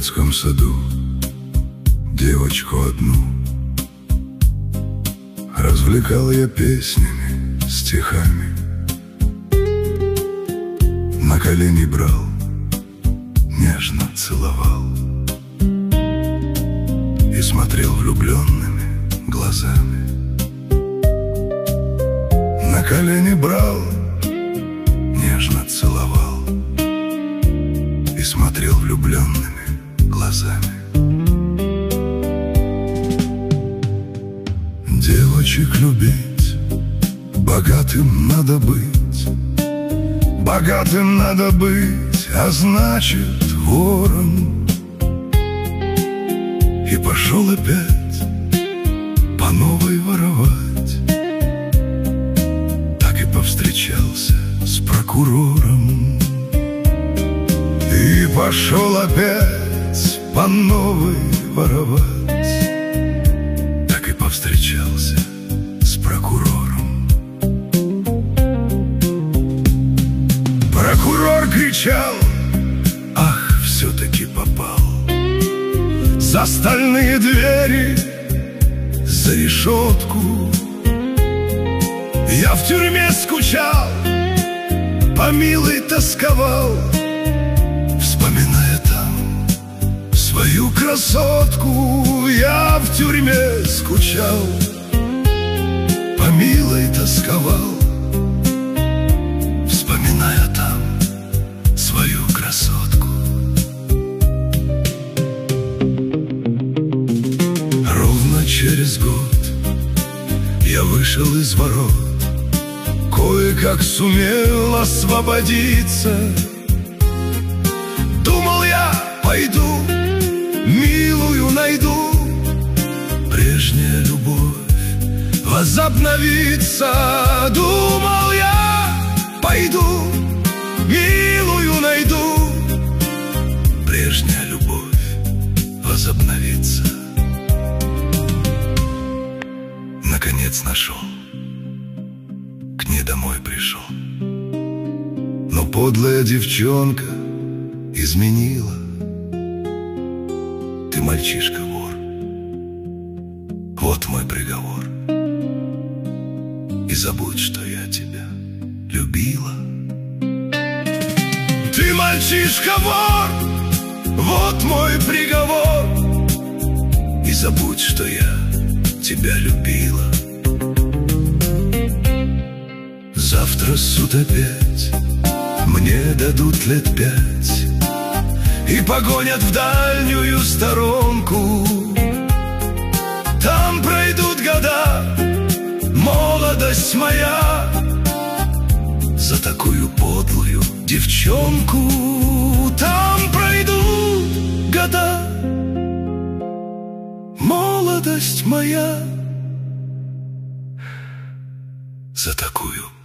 детском саду девочку одну развлекал я песнями, стихами. На колени брал, нежно целовал и смотрел влюбленными глазами. На колени брал, нежно целовал и смотрел влюбленными глазами. Девочек любить, богатым надо быть, богатым надо быть, а значит вором. И пошел опять по новой воровать, так и повстречался с прокурором. И пошел опять по новой воровать, встречался с прокурором. Прокурор кричал: ах, все-таки попал за стальные двери, за решетку. Я в тюрьме скучал, по милой тосковал, вспоминая там свою красотку. Я в тюрьме скучал, по милой тосковал, вспоминая там свою красотку. Ровно через год я вышел из ворот, кое-как сумел освободиться. Думал, я пойду, милую найду, прежняя любовь возобновится. Думал, я пойду, милую найду, прежняя любовь возобновится. Наконец нашел, к ней домой пришел, но подлая девчонка изменила. Ты мальчишка-вор, вот мой приговор, и забудь, что я тебя любила. Ты мальчишка-вор, вот мой приговор, и забудь, что я тебя любила. Завтра суд опять, мне дадут лет 5 и погонят в дальнюю сторонку. Там пройдут года, молодость моя, за такую подлую девчонку. Там пройдут года, молодость моя, за такую